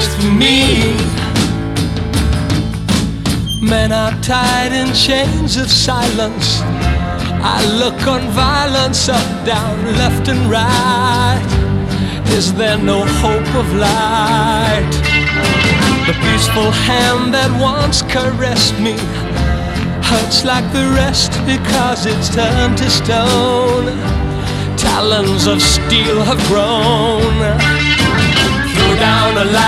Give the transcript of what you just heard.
with me. Men are tied in chains of silence. I look on violence up, down, left and right. Is there no hope of light? The peaceful hand that once caressed me hurts like the rest because it's turned to stone. Talons of steel have grown. Throw down a line.